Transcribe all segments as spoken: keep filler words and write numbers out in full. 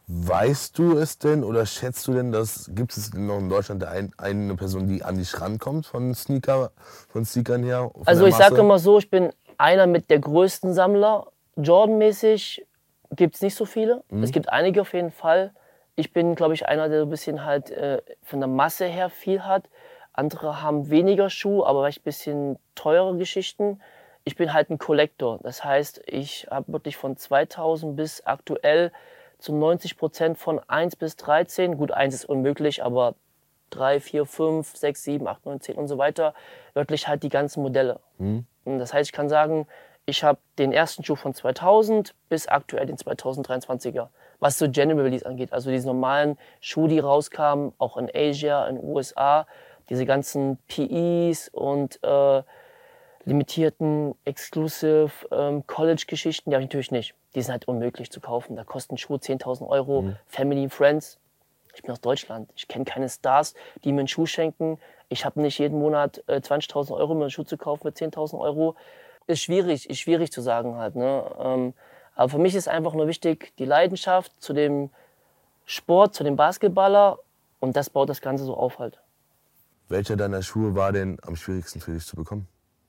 Weißt du es denn oder schätzt du denn, dass gibt es noch in Deutschland ein, eine Person, die an dich rankommt von Sneaker, von Sneakern her, von Also der ich sage Masse? immer so, ich bin einer mit der größten Sammler. Jordan-mäßig gibt es nicht so viele. Es Mhm. gibt einige auf jeden Fall. Ich bin, glaube ich, einer, der so ein bisschen halt äh, von der Masse her viel hat. Andere haben weniger Schuhe, aber vielleicht ein bisschen teurere Geschichten. Ich bin halt ein Collector. Das heißt, ich habe wirklich von zweitausend bis aktuell zu neunzig Prozent von eins bis dreizehn. Gut, eins ist unmöglich, aber drei, vier, fünf, sechs, sieben, acht, neun, zehn und so weiter. Wirklich halt die ganzen Modelle. Mhm. Und das heißt, ich kann sagen, ich habe den ersten Schuh von zweitausend bis aktuell den zweitausenddreiundzwanziger. Was so General Release angeht, also diese normalen Schuhe, die rauskamen, auch in Asia, in den U S A, diese ganzen P Es und äh, limitierten, exclusive ähm, College-Geschichten, die habe ich natürlich nicht. Die sind halt unmöglich zu kaufen. Da kosten Schuhe zehntausend Euro, Mhm. Family, Friends. Ich bin aus Deutschland. Ich kenne keine Stars, die mir einen Schuh schenken. Ich habe nicht jeden Monat äh, zwanzigtausend Euro, um mir einen Schuh zu kaufen für zehntausend Euro. Ist schwierig, ist schwierig zu sagen halt. Ne? Ähm, aber für mich ist einfach nur wichtig, die Leidenschaft zu dem Sport, zu dem Basketballer. Und das baut das Ganze so auf halt. Welcher deiner Schuhe war denn am schwierigsten für dich zu bekommen?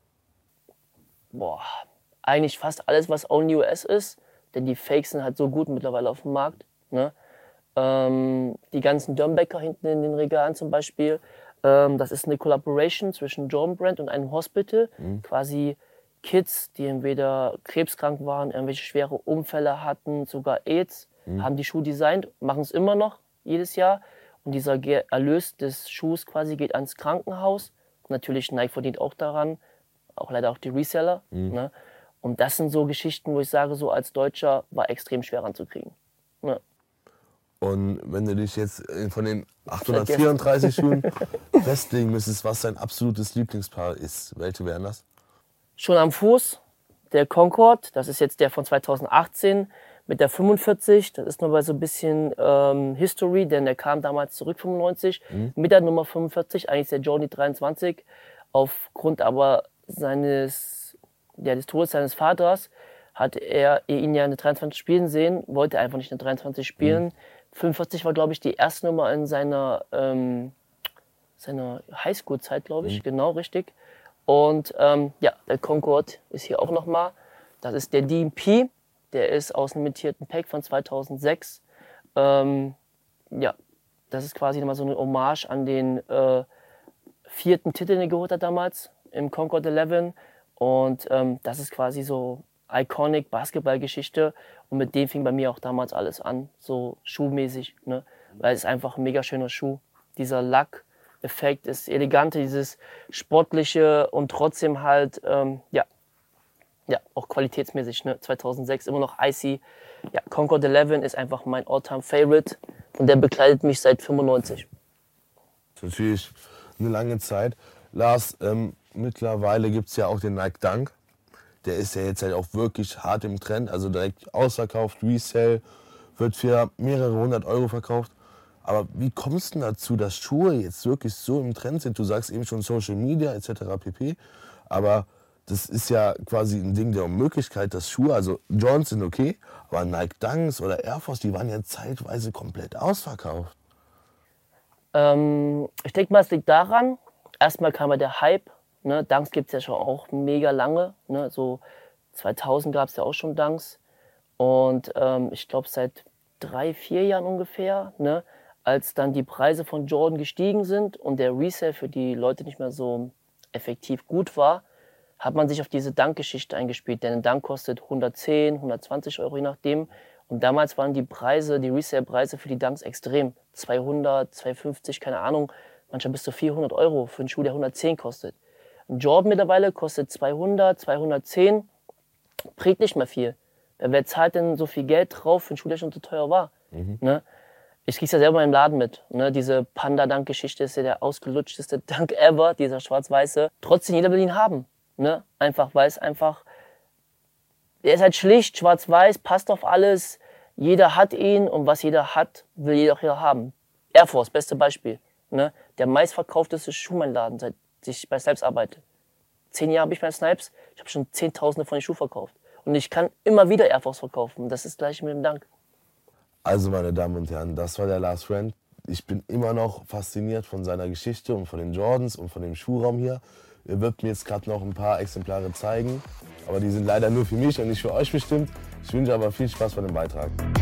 Boah, eigentlich fast alles, was Only U S ist. Denn die Fakes sind halt so gut mittlerweile auf dem Markt. Ne? Ähm, die ganzen Durmbecker hinten in den Regalen zum Beispiel. Ähm, das ist eine Collaboration zwischen Jordan Brand und einem Hospital. Mhm. Quasi Kids, die entweder krebskrank waren, irgendwelche schwere Unfälle hatten, sogar AIDS, Mhm. haben die Schuhe designt, machen es immer noch jedes Jahr. Und dieser Ge- Erlös des Schuhs quasi geht ans Krankenhaus. Natürlich Nike verdient auch daran, auch leider auch die Reseller. Mhm. Ne? Und das sind so Geschichten, wo ich sage, so als Deutscher war extrem schwer ranzukriegen. Ne? Und wenn du dich jetzt äh, von den Vergessen. achthundertvierunddreißig Schuhen festlegen müsstest, was dein absolutes Lieblingspaar ist, welche wären das? Schon am Fuß der Concorde, das ist jetzt der von zweitausendachtzehn mit der fünfundvierzig. Das ist nur bei so ein bisschen ähm, History, denn der kam damals zurück, fünfundneunzig, Mhm. mit der Nummer fünfundvierzig, eigentlich ist der Jordan dreiundzwanzig. Aufgrund aber seines, ja, des Todes seines Vaters hat er ihn ja eine dreiundzwanzig spielen sehen, wollte einfach nicht eine dreiundzwanzig Mhm. spielen. fünfundvierzig war, glaube ich, die erste Nummer in seiner, ähm, seiner Highschool-Zeit, glaube ich, Mhm. genau, richtig. Und ähm, ja, der Concorde ist hier auch nochmal. Das ist der D M P, der ist aus einem limitierten Pack von zweitausendsechs. Ähm, ja, das ist quasi nochmal so eine Hommage an den äh, vierten Titel, den er geholt hat damals im Concorde elf. Und ähm, das ist quasi so iconic Basketballgeschichte. Und mit dem fing bei mir auch damals alles an, so schuhmäßig. Ne? Weil es ist einfach ein mega schöner Schuh. Dieser Lack-Effekt ist elegante, dieses sportliche und trotzdem halt, ähm, ja, ja, auch qualitätsmäßig. Ne? zweitausendsechs immer noch icy. Ja, Concorde elf ist einfach mein All-Time-Favorite und der begleitet mich seit fünfundneunzig. Das ist natürlich eine lange Zeit. Lars, ähm, mittlerweile gibt es ja auch den Nike Dunk. Der ist ja jetzt halt auch wirklich hart im Trend, also direkt ausverkauft, Resale, wird für mehrere hundert Euro verkauft. Aber wie kommst du denn dazu, dass Schuhe jetzt wirklich so im Trend sind? Du sagst eben schon Social Media et cetera pp. Aber das ist ja quasi ein Ding der Unmöglichkeit, dass Schuhe, also Jordans sind okay, aber Nike Dunks oder Air Force, die waren ja zeitweise komplett ausverkauft. Ähm, ich denke mal, es liegt daran, erstmal kam ja der Hype. Ne? Dunks gibt es ja schon auch mega lange. Ne? So zweitausend gab es ja auch schon Dunks. Und ähm, ich glaube, seit drei, vier Jahren ungefähr, ne? Als dann die Preise von Jordan gestiegen sind und der Resale für die Leute nicht mehr so effektiv gut war, hat man sich auf diese Dunk-Geschichte eingespielt. Denn ein Dunk kostet hundertzehn, hundertzwanzig Euro, je nachdem. Und damals waren die Preise, die Resale-Preise für die Dunks extrem. zweihundert, zweihundertfünfzig, keine Ahnung, manchmal bis zu vierhundert Euro für einen Schuh, der hundertzehn kostet. Ein Jordan mittlerweile kostet zweihundert, zweihundertzehn, bringt nicht mehr viel. Wer zahlt denn so viel Geld drauf für einen Schuh, der schon zu teuer war? Mhm. Ne? Ich krieg's ja selber im Laden mit. Ne? Diese Panda-Dunk-Geschichte ist ja der ausgelutschteste Dunk ever, dieser schwarz-weiße. Trotzdem, jeder will ihn haben. Ne? Einfach, weil es einfach, der ist halt schlicht, schwarz-weiß, passt auf alles. Jeder hat ihn und was jeder hat, will jeder auch hier haben. Air Force, beste Beispiel. Ne? Der meistverkaufteste Schuh mein Laden, seit ich bei Snipes arbeite. Zehn Jahre bin ich bei Snipes, ich habe schon Zehntausende von den Schuhen verkauft. Und ich kann immer wieder Air Force verkaufen. Das ist gleich mit dem Dank. Also meine Damen und Herren, das war der Lars Friend. Ich bin immer noch fasziniert von seiner Geschichte und von den Jordans und von dem Schuhraum hier. Er wird mir jetzt gerade noch ein paar Exemplare zeigen, aber die sind leider nur für mich und nicht für euch bestimmt. Ich wünsche aber viel Spaß bei dem Beitrag.